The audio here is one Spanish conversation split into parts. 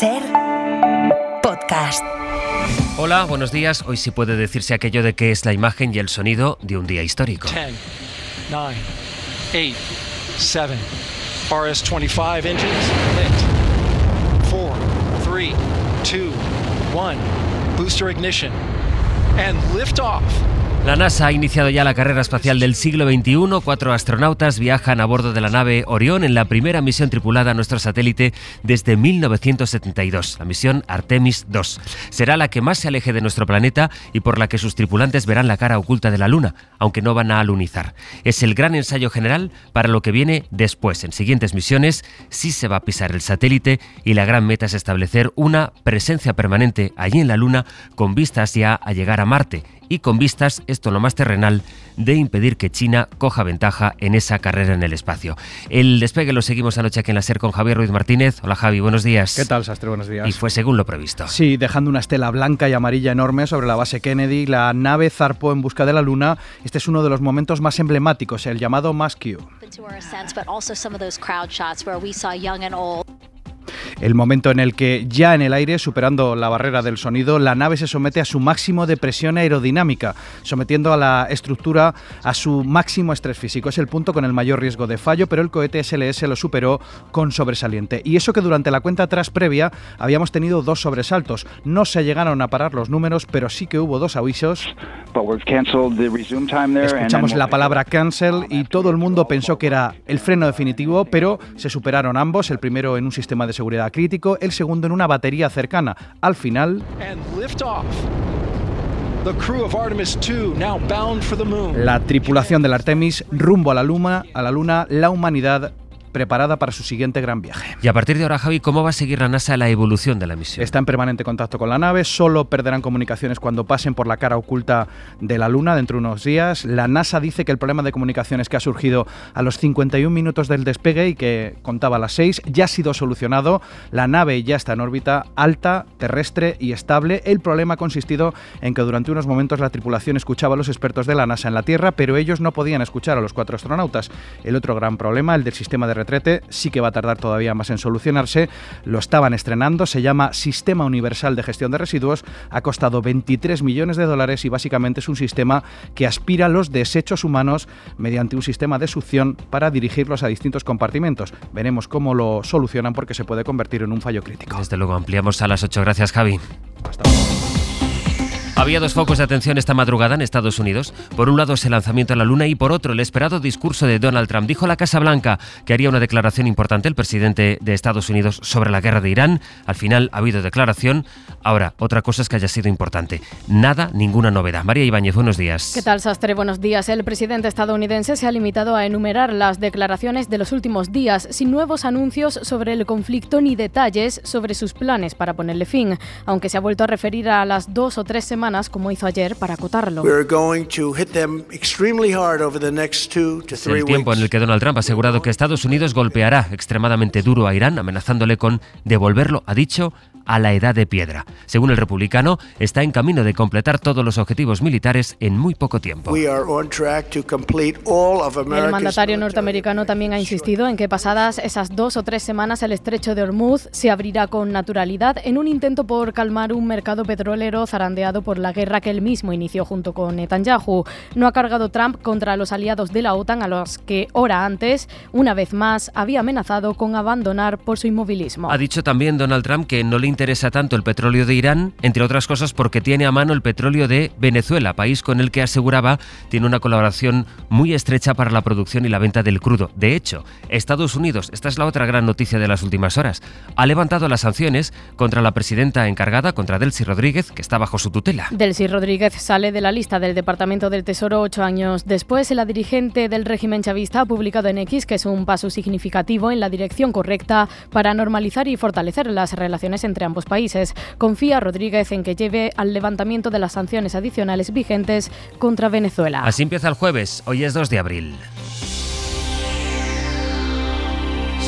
SER Podcast. Hola, buenos días. Hoy sí puede decirse aquello de que es la imagen y el sonido de un día histórico. 10, 9, 8, 7, RS-25 engines lit. 4, 3, 2, 1, booster ignition, and lift off. La NASA ha iniciado ya la carrera espacial del siglo XXI. 4 astronautas viajan a bordo de la nave Orión en la primera misión tripulada a nuestro satélite desde 1972, la misión Artemis II. Será la que más se aleje de nuestro planeta y por la que sus tripulantes verán la cara oculta de la Luna, aunque no van a alunizar. Es el gran ensayo general para lo que viene después. En siguientes misiones sí se va a pisar el satélite y la gran meta es establecer una presencia permanente allí en la Luna con vistas ya a llegar a Marte. Y con vistas, esto lo más terrenal, de impedir que China coja ventaja en esa carrera en el espacio. El despegue lo seguimos anoche aquí en la SER con Javier Ruiz Martínez. Hola Javi, buenos días. ¿Qué tal, Sastre? Buenos días. Y fue según lo previsto. Sí, dejando una estela blanca y amarilla enorme sobre la base Kennedy, la nave zarpó en busca de la Luna. Este es uno de los momentos más emblemáticos, el llamado Mass Q. El momento en el que, ya en el aire, superando la barrera del sonido, la nave se somete a su máximo de presión aerodinámica, sometiendo a la estructura a su máximo estrés físico. Es el punto con el mayor riesgo de fallo, pero el cohete SLS lo superó con sobresaliente. Y eso que durante la cuenta atrás previa habíamos tenido 2 sobresaltos. No se llegaron a parar los números, pero sí que hubo 2 avisos. Escuchamos la palabra cancel y todo el mundo pensó que era el freno definitivo, pero se superaron ambos, el primero en un sistema de seguridad crítico, el segundo en una batería cercana. Al final, la tripulación del Artemis rumbo a la Luna, la humanidad preparada para su siguiente gran viaje. Y a partir de ahora, Javi, ¿cómo va a seguir la NASA la evolución de la misión? Está en permanente contacto con la nave, solo perderán comunicaciones cuando pasen por la cara oculta de la Luna dentro de unos días. La NASA dice que el problema de comunicaciones que ha surgido a los 51 minutos del despegue y que contaba a las 6 ya ha sido solucionado. La nave ya está en órbita alta, terrestre y estable. El problema ha consistido en que durante unos momentos la tripulación escuchaba a los expertos de la NASA en la Tierra, pero ellos no podían escuchar a los 4 astronautas. El otro gran problema, el del sistema de retrete, sí que va a tardar todavía más en solucionarse. Lo estaban estrenando, se llama Sistema Universal de Gestión de Residuos, ha costado $23 millones y básicamente es un sistema que aspira los desechos humanos mediante un sistema de succión para dirigirlos a distintos compartimentos. Veremos cómo lo solucionan porque se puede convertir en un fallo crítico. Desde luego, ampliamos a las 8. Gracias, Javi. Hasta luego. Había 2 focos de atención esta madrugada en Estados Unidos. Por un lado, ese lanzamiento a la Luna y por otro, el esperado discurso de Donald Trump. Dijo la Casa Blanca que haría una declaración importante el presidente de Estados Unidos sobre la guerra de Irán. Al final ha habido declaración. Ahora, otra cosa es que haya sido importante. Nada, ninguna novedad. María Ibáñez, buenos días. ¿Qué tal, Sastre? Buenos días. El presidente estadounidense se ha limitado a enumerar las declaraciones de los últimos días, sin nuevos anuncios sobre el conflicto ni detalles sobre sus planes para ponerle fin, aunque se ha vuelto a referir a las 2 o 3 semanas como hizo ayer para acotarlo. Es el tiempo en el que Donald Trump ha asegurado que Estados Unidos golpeará extremadamente duro a Irán, amenazándole con devolverlo, ha dicho, a la edad de piedra. Según el republicano, está en camino de completar todos los objetivos militares en muy poco tiempo. El mandatario norteamericano también ha insistido en que pasadas esas 2 o 3 semanas el estrecho de Hormuz se abrirá con naturalidad en un intento por calmar un mercado petrolero zarandeado por la guerra que él mismo inició junto con Netanyahu. No ha cargado Trump contra los aliados de la OTAN a los que hora antes, una vez más, había amenazado con abandonar por su inmovilismo. Ha dicho también Donald Trump que no le interesa tanto el petróleo de Irán, entre otras cosas porque tiene a mano el petróleo de Venezuela, país con el que aseguraba tiene una colaboración muy estrecha para la producción y la venta del crudo. De hecho, Estados Unidos, esta es la otra gran noticia de las últimas horas, ha levantado las sanciones contra la presidenta encargada, contra Delcy Rodríguez, que está bajo su tutela. Delcy Rodríguez sale de la lista del Departamento del Tesoro 8 años después. La dirigente del régimen chavista ha publicado en X que es un paso significativo en la dirección correcta para normalizar y fortalecer las relaciones entre ambos países. Confía Rodríguez en que lleve al levantamiento de las sanciones adicionales vigentes contra Venezuela. Así empieza el jueves, hoy es 2 de abril.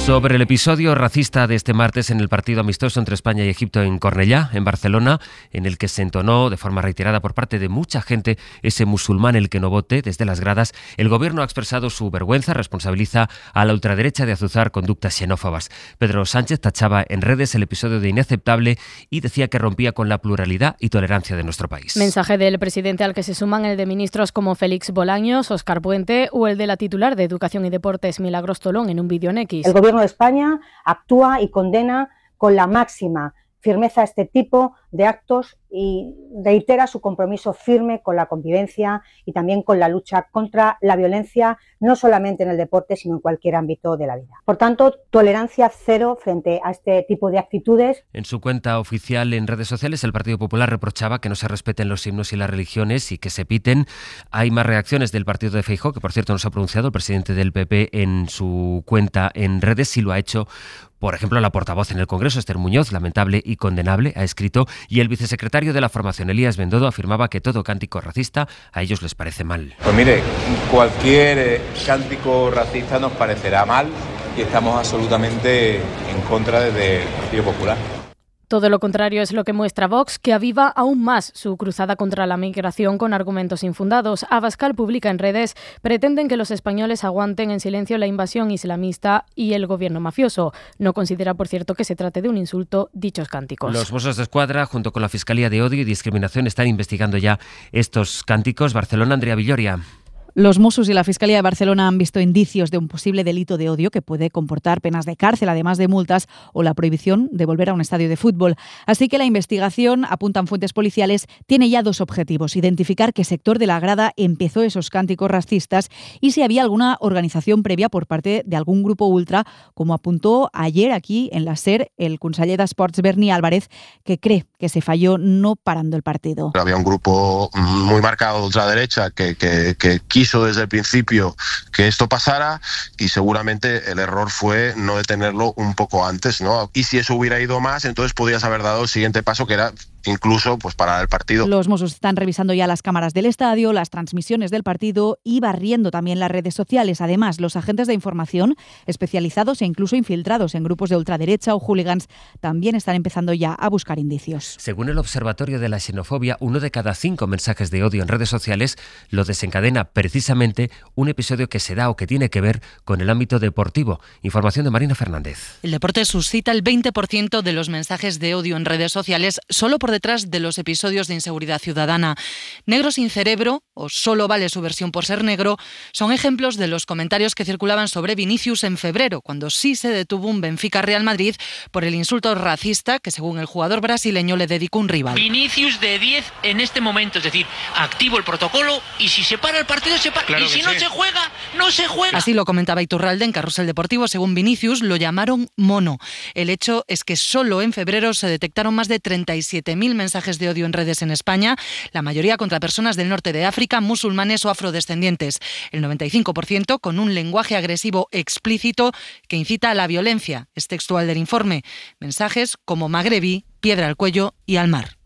Sobre el episodio racista de este martes en el partido amistoso entre España y Egipto en Cornellá, en Barcelona, en el que se entonó de forma reiterada por parte de mucha gente ese musulmán el que no vote desde las gradas, el gobierno ha expresado su vergüenza, responsabiliza a la ultraderecha de azuzar conductas xenófobas. Pedro Sánchez tachaba en redes el episodio de inaceptable y decía que rompía con la pluralidad y tolerancia de nuestro país. Mensaje del presidente al que se suman el de ministros como Félix Bolaños, Óscar Puente o el de la titular de Educación y Deportes, Milagros Tolón, en un vídeo en X. El Gobierno de España actúa y condena con la máxima firmeza este tipo de actos y reitera su compromiso firme con la convivencia y también con la lucha contra la violencia, no solamente en el deporte, sino en cualquier ámbito de la vida. Por tanto, tolerancia cero frente a este tipo de actitudes. En su cuenta oficial en redes sociales, el Partido Popular reprochaba que no se respeten los himnos y las religiones y que se piten. Hay más reacciones del partido de Feijóo, que por cierto no se ha pronunciado el presidente del PP en su cuenta en redes, sí lo ha hecho. Por ejemplo, la portavoz en el Congreso, Esther Muñoz, lamentable y condenable, ha escrito, y el vicesecretario de la formación, Elías Bendodo, afirmaba que todo cántico racista a ellos les parece mal. Pues mire, cualquier cántico racista nos parecerá mal y estamos absolutamente en contra desde el Partido Popular. Todo lo contrario es lo que muestra Vox, que aviva aún más su cruzada contra la migración con argumentos infundados. Abascal publica en redes: pretenden que los españoles aguanten en silencio la invasión islamista y el gobierno mafioso. No considera, por cierto, que se trate de un insulto dichos cánticos. Los Mossos d'Esquadra, junto con la Fiscalía de Odio y Discriminación, están investigando ya estos cánticos. Barcelona, Andrea Villoria. Los Mossos y la Fiscalía de Barcelona han visto indicios de un posible delito de odio que puede comportar penas de cárcel, además de multas o la prohibición de volver a un estadio de fútbol. Así que la investigación, apuntan fuentes policiales, tiene ya dos objetivos: identificar qué sector de la grada empezó esos cánticos racistas y si había alguna organización previa por parte de algún grupo ultra, como apuntó ayer aquí en la SER el conseller d'Esports Berni Álvarez, que cree que se falló no parando el partido. Había un grupo muy marcado de ultraderecha que quiso desde el principio que esto pasara y seguramente el error fue no detenerlo un poco antes, ¿no? Y si eso hubiera ido más, entonces podrías haber dado el siguiente paso, que era incluso pues parar el partido. Los Mossos están revisando ya las cámaras del estadio, las transmisiones del partido y barriendo también las redes sociales. Además, los agentes de información especializados e incluso infiltrados en grupos de ultraderecha o hooligans también están empezando ya a buscar indicios. Según el Observatorio de la Xenofobia, 1 de cada 5 mensajes de odio en redes sociales lo desencadena precisamente un episodio que se da o que tiene que ver con el ámbito deportivo. Información de Marina Fernández. El deporte suscita el 20% de los mensajes de odio en redes sociales, solo por detrás de los episodios de inseguridad ciudadana. Negro sin cerebro, o solo vale su versión por ser negro, son ejemplos de los comentarios que circulaban sobre Vinicius en febrero, cuando sí se detuvo un Benfica-Real Madrid por el insulto racista que, según el jugador brasileño, le dedicó un rival. Vinicius de 10 en este momento, es decir, activo el protocolo y si se para el partido, se para. Claro, y si no se juega, no se juega. Así lo comentaba Iturralde en Carrusel Deportivo. Según Vinicius, lo llamaron mono. El hecho es que solo en febrero se detectaron más de 37.000 mensajes de odio en redes en España, la mayoría contra personas del norte de África, musulmanes o afrodescendientes. El 95% con un lenguaje agresivo explícito que incita a la violencia. Es textual del informe. Mensajes como magrebí, piedra al cuello y al mar.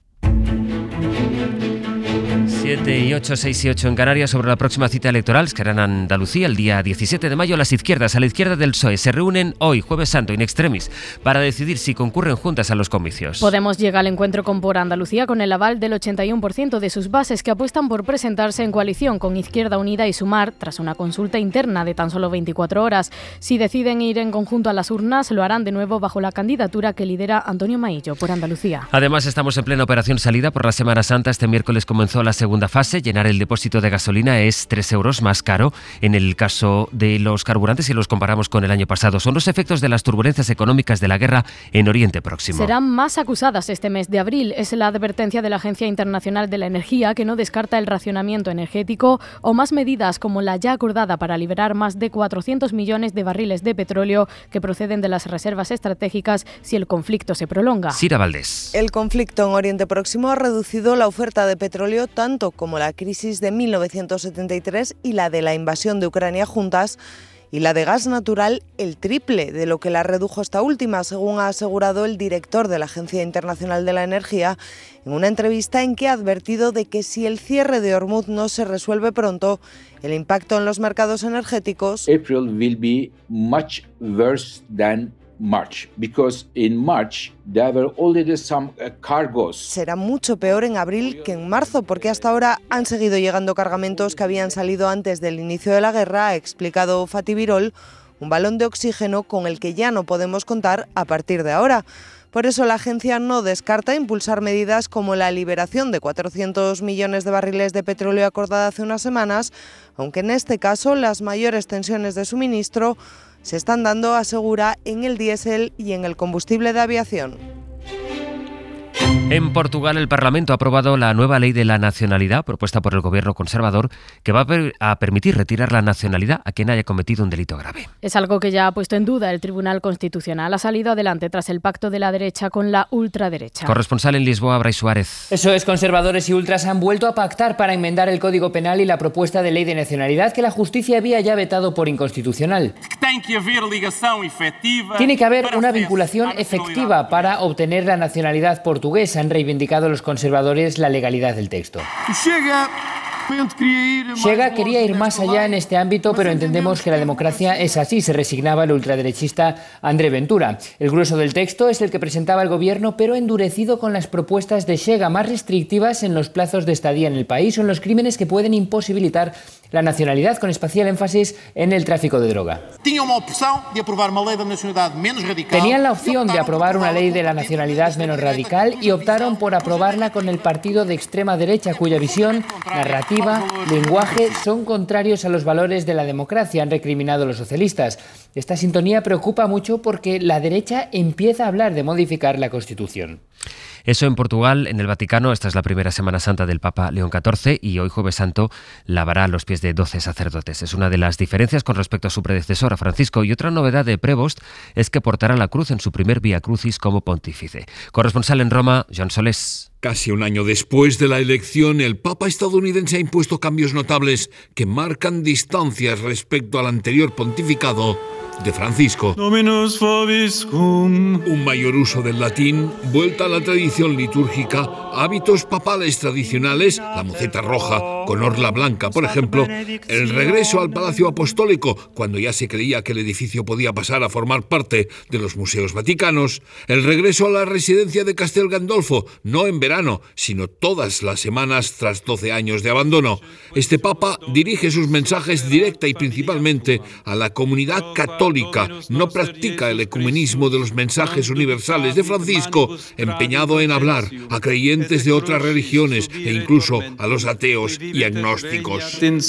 7 y 8, 6 y 8 en Canarias. Sobre la próxima cita electoral que hará en Andalucía el día 17 de mayo. Las izquierdas, a la izquierda del PSOE, se reúnen hoy, Jueves Santo, in extremis, para decidir si concurren juntas a los comicios. Podemos llega al encuentro con Por Andalucía con el aval del 81% de sus bases, que apuestan por presentarse en coalición con Izquierda Unida y Sumar tras una consulta interna de tan solo 24 horas. Si deciden ir en conjunto a las urnas, lo harán de nuevo bajo la candidatura que lidera Antonio Maillo, Por Andalucía. Además, estamos en plena operación salida por la Semana Santa. Este miércoles comenzó la segunda fase. Llenar el depósito de gasolina es 3 euros más caro en el caso de los carburantes si los comparamos con el año pasado. Son los efectos de las turbulencias económicas de la guerra en Oriente Próximo. Serán más acusadas este mes de abril. Es la advertencia de la Agencia Internacional de la Energía, que no descarta el racionamiento energético o más medidas como la ya acordada para liberar más de 400 millones de barriles de petróleo que proceden de las reservas estratégicas si el conflicto se prolonga. Sira Valdés. El conflicto en Oriente Próximo ha reducido la oferta de petróleo tanto como la crisis de 1973 y la de la invasión de Ucrania juntas, y la de gas natural el triple de lo que la redujo esta última, según ha asegurado el director de la Agencia Internacional de la Energía en una entrevista en que ha advertido de que si el cierre de Hormuz no se resuelve pronto, el impacto en los mercados energéticos April will be much worse than March, because in March there were already some cargos. Será mucho peor en abril que en marzo, porque hasta ahora han seguido llegando cargamentos que habían salido antes del inicio de la guerra, ha explicado Fatih Birol, un balón de oxígeno con el que ya no podemos contar a partir de ahora. Por eso la agencia no descarta impulsar medidas como la liberación de 400 millones de barriles de petróleo acordada hace unas semanas, aunque en este caso las mayores tensiones de suministro se están dando, asegura, en el diésel y en el combustible de aviación. En Portugal, el Parlamento ha aprobado la nueva ley de la nacionalidad propuesta por el gobierno conservador, que va a permitir retirar la nacionalidad a quien haya cometido un delito grave. Es algo que ya ha puesto en duda el Tribunal Constitucional. Ha salido adelante tras el pacto de la derecha con la ultraderecha. Corresponsal en Lisboa, Brais Suárez. Eso es, conservadores y ultras han vuelto a pactar para enmendar el Código Penal y la propuesta de ley de nacionalidad que la justicia había ya vetado por inconstitucional. Tiene que haber una vinculación efectiva para obtener la nacionalidad portuguesa. Han reivindicado los conservadores la legalidad del texto. Chega quería ir más allá en este ámbito, pero entendemos que la democracia es así, se resignaba el ultraderechista André Ventura. El grueso del texto es el que presentaba el gobierno, pero endurecido con las propuestas de Chega, más restrictivas en los plazos de estadía en el país o en los crímenes que pueden imposibilitar la nacionalidad, con especial énfasis en el tráfico de droga. Tenían la opción de aprobar una ley de la nacionalidad menos radical y optaron por aprobarla con el partido de extrema derecha, cuya visión, narrativa, lenguaje son contrarios a los valores de la democracia, han recriminado los socialistas. Esta sintonía preocupa mucho porque la derecha empieza a hablar de modificar la Constitución. Eso en Portugal. En el Vaticano, esta es la primera Semana Santa del Papa León XIV y hoy Jueves Santo lavará los pies de 12 sacerdotes. Es una de las diferencias con respecto a su predecesor, a Francisco, y otra novedad de Prevost es que portará la cruz en su primer Vía Crucis como pontífice. Corresponsal en Roma, Joan Solés. Casi un año después de la elección, el Papa estadounidense ha impuesto cambios notables que marcan distancias respecto al anterior pontificado de Francisco. Un mayor uso del latín, vuelta a la tradición litúrgica, hábitos papales tradicionales, la moceta roja con orla blanca, por ejemplo, el regreso al Palacio Apostólico, cuando ya se creía que el edificio podía pasar a formar parte de los museos vaticanos, el regreso a la residencia de Castel Gandolfo, no en verano, sino todas las semanas tras 12 años de abandono. Este Papa dirige sus mensajes directa y principalmente a la comunidad católica. No practica el ecumenismo de los mensajes universales de Francisco, empeñado en hablar a creyentes de otras religiones e incluso a los ateos y agnósticos. En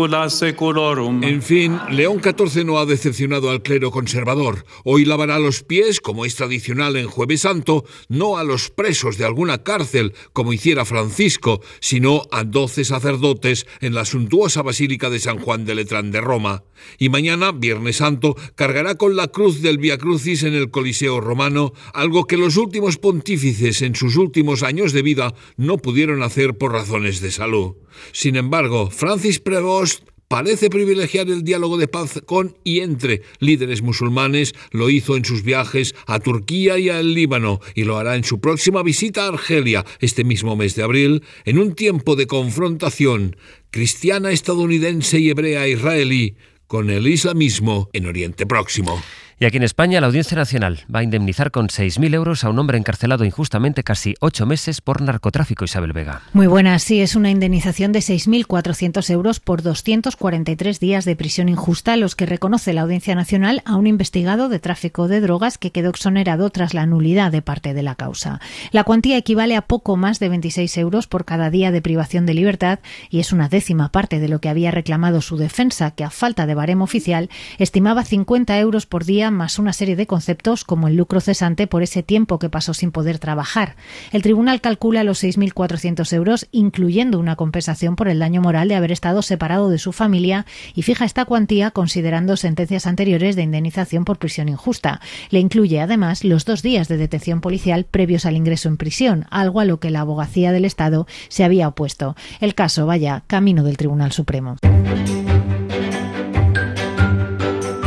fin, León XIV no ha decepcionado al clero conservador. Hoy lavará los pies, como es tradicional en Jueves Santo, no a los presos de alguna cárcel, como hiciera Francisco, sino a 12 sacerdotes en la suntuosa Basílica de San Juan de Letrán de Roma. Y mañana, Viernes Santo, cargará con la cruz del Vía Crucis en el Coliseo romano, algo que los últimos pontífices en sus últimos años de vida no pudieron hacer por razones de salud. Sin embargo, Francis Prevost parece privilegiar el diálogo de paz con y entre líderes musulmanes. Lo hizo en sus viajes a Turquía y al Líbano y lo hará en su próxima visita a Argelia este mismo mes de abril, en un tiempo de confrontación cristiana estadounidense y hebrea israelí con el islamismo en Oriente Próximo. Y aquí en España, la Audiencia Nacional va a indemnizar con 6.000 euros a un hombre encarcelado injustamente casi 8 meses por narcotráfico. Isabel Vega. Muy buenas, sí, es una indemnización de 6.400 euros por 243 días de prisión injusta, los que reconoce la Audiencia Nacional a un investigado de tráfico de drogas que quedó exonerado tras la nulidad de parte de la causa. La cuantía equivale a poco más de 26 euros por cada día de privación de libertad y es una décima parte de lo que había reclamado su defensa, que a falta de baremo oficial estimaba 50 euros por día más una serie de conceptos como el lucro cesante por ese tiempo que pasó sin poder trabajar. El tribunal calcula los 6.400 euros, incluyendo una compensación por el daño moral de haber estado separado de su familia, y fija esta cuantía considerando sentencias anteriores de indemnización por prisión injusta. Le incluye además los 2 días de detención policial previos al ingreso en prisión, algo a lo que la Abogacía del Estado se había opuesto. El caso, vaya, camino del Tribunal Supremo.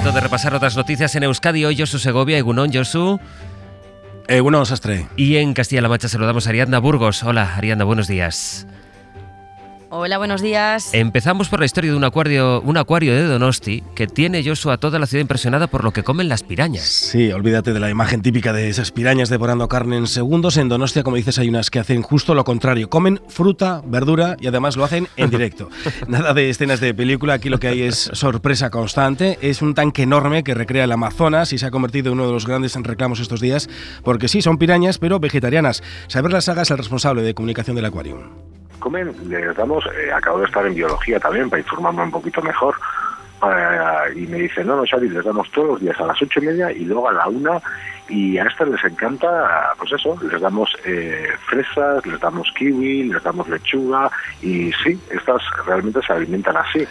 Momento de repasar otras noticias en Euskadi. Hoy Josu Segovia, Egunon, Josu. Egunon, Sastre. Y en Castilla-La Mancha saludamos a Ariadna Burgos. Hola, Ariadna, buenos días. Hola, buenos días. Empezamos por la historia de un acuario de Donosti que tiene, Josu, a toda la ciudad impresionada por lo que comen las pirañas. Sí, olvídate de la imagen típica de esas pirañas devorando carne en segundos. En Donostia, como dices, hay unas que hacen justo lo contrario. Comen fruta, verdura y además lo hacen en directo. Nada de escenas de película, aquí lo que hay es sorpresa constante. Es un tanque enorme que recrea el Amazonas y se ha convertido en uno de los grandes reclamos estos días, porque sí, son pirañas, pero vegetarianas. Saber las Saga es el responsable de comunicación del acuario. Comen, les damos, acabo de estar en biología también para informarme un poquito mejor, y me dicen, no, Xavi, les damos todos los días a las 8:30 y luego a la 1, y a estas les encanta, pues eso, les damos fresas, les damos kiwi, les damos lechuga, y sí, estas realmente se alimentan así,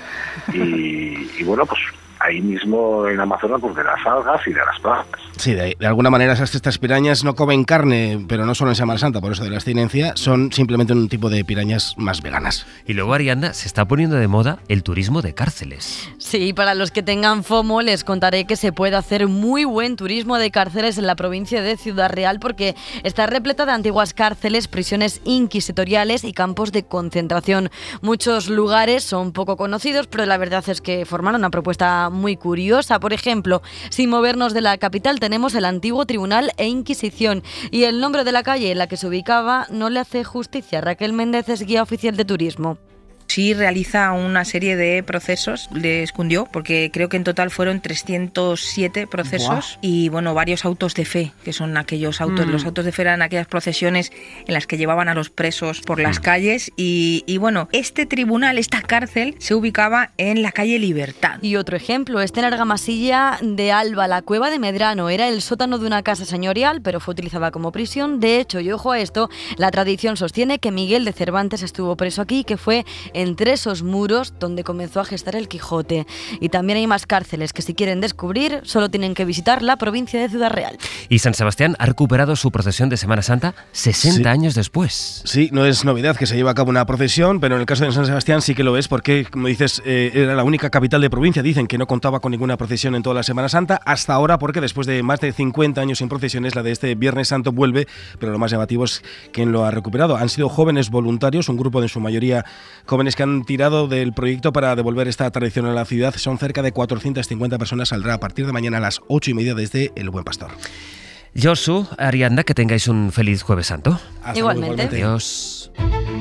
y bueno, pues ahí mismo en Amazonas, pues de las algas y de las plantas. Sí, de alguna manera estas pirañas no comen carne, pero no solo en Semana Santa, por eso de la abstinencia, son simplemente un tipo de pirañas más veganas. Y luego, Ariadna, se está poniendo de moda el turismo de cárceles. Sí, para los que tengan FOMO les contaré que se puede hacer muy buen turismo de cárceles en la provincia de Ciudad Real, porque está repleta de antiguas cárceles, prisiones inquisitoriales y campos de concentración. Muchos lugares son poco conocidos, pero la verdad es que forman una propuesta muy curiosa. Por ejemplo, sin movernos de la capital, tenemos el antiguo Tribunal e Inquisición, y el nombre de la calle en la que se ubicaba no le hace justicia. Raquel Méndez es guía oficial de turismo. Sí realiza una serie de procesos, le escondió, porque creo que en total fueron 307 procesos. ¡Buah! Y bueno, varios autos de fe, que son aquellos autos, los autos de fe eran aquellas procesiones en las que llevaban a los presos por las calles, y bueno, este tribunal, esta cárcel, se ubicaba en la calle Libertad. Y otro ejemplo, en Argamasilla de Alba, la cueva de Medrano, era el sótano de una casa señorial, pero fue utilizada como prisión. De hecho, y ojo a esto, la tradición sostiene que Miguel de Cervantes estuvo preso aquí, que fue entre esos muros donde comenzó a gestar el Quijote. Y también hay más cárceles que, si quieren descubrir, solo tienen que visitar la provincia de Ciudad Real. Y San Sebastián ha recuperado su procesión de Semana Santa 60 años después. Sí, no es novedad que se lleve a cabo una procesión, pero en el caso de San Sebastián sí que lo es, porque, como dices, era la única capital de provincia. Dicen que no contaba con ninguna procesión en toda la Semana Santa, hasta ahora, porque después de más de 50 años sin procesiones, la de este Viernes Santo vuelve, pero lo más llamativo es quién lo ha recuperado. Han sido jóvenes voluntarios, un grupo de en su mayoría jóvenes que han tirado del proyecto para devolver esta tradición a la ciudad. Son cerca de 450 personas. Saldrá a partir de mañana a las 8:30 desde El Buen Pastor. Josu, Ariadna, que tengáis un feliz Jueves Santo. Igualmente. Adiós.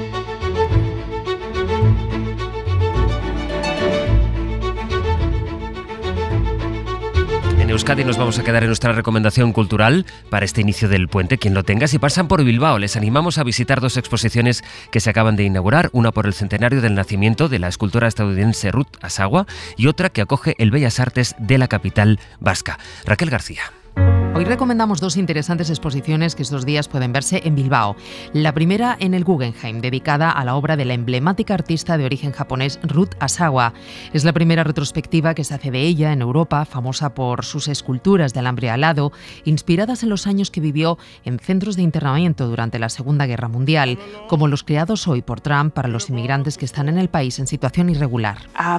En Euskadi nos vamos a quedar en nuestra recomendación cultural para este inicio del puente. Quien lo tenga, si pasan por Bilbao, les animamos a visitar dos exposiciones que se acaban de inaugurar, una por el centenario del nacimiento de la escultora estadounidense Ruth Asagua y otra que acoge el Bellas Artes de la capital vasca. Raquel García. Hoy recomendamos dos interesantes exposiciones que estos días pueden verse en Bilbao. La primera en el Guggenheim, dedicada a la obra de la emblemática artista de origen japonés Ruth Asagua. Es la primera retrospectiva que se hace de ella en Europa, famosa por sus esculturas de alambre alado, inspiradas en los años que vivió en centros de internamiento durante la Segunda Guerra Mundial, como los creados hoy por Trump para los inmigrantes que están en el país en situación irregular.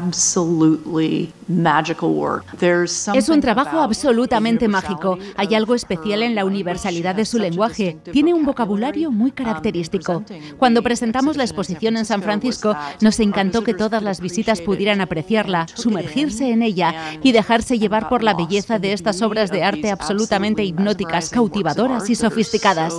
Es un trabajo absolutamente mágico. Hay algo especial en la universalidad de su lenguaje. Tiene un vocabulario muy característico. Cuando presentamos la exposición en San Francisco, nos encantó que todas las visitas pudieran apreciarla, sumergirse en ella y dejarse llevar por la belleza de estas obras de arte absolutamente hipnóticas, cautivadoras y sofisticadas.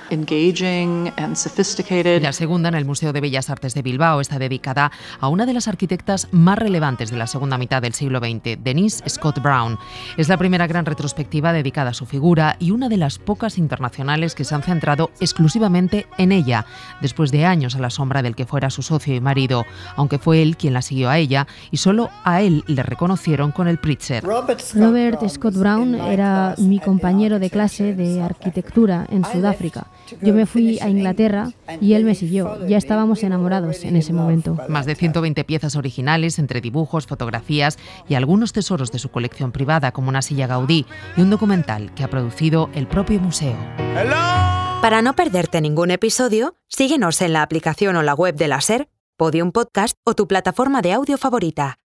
La segunda, en el Museo de Bellas Artes de Bilbao, está dedicada a una de las arquitectas más relevantes de la segunda mitad del siglo XX, Denise Scott Brown. Es la primera gran retrospectiva dedicada a su figura y una de las pocas internacionales que se han centrado exclusivamente en ella, después de años a la sombra del que fuera su socio y marido, aunque fue él quien la siguió a ella y solo a él le reconocieron con el Pritzker. Robert Scott Brown era mi compañero de clase de arquitectura en Sudáfrica. Yo me fui a Inglaterra y él me siguió. Ya estábamos enamorados en ese momento. Más de 120 piezas originales, entre dibujos, fotografías y algunos tesoros de su colección privada, como una silla Gaudí y un documental que ha producido el propio museo. Para no perderte ningún episodio, síguenos en la aplicación o la web de la SER, Podium Podcast o tu plataforma de audio favorita.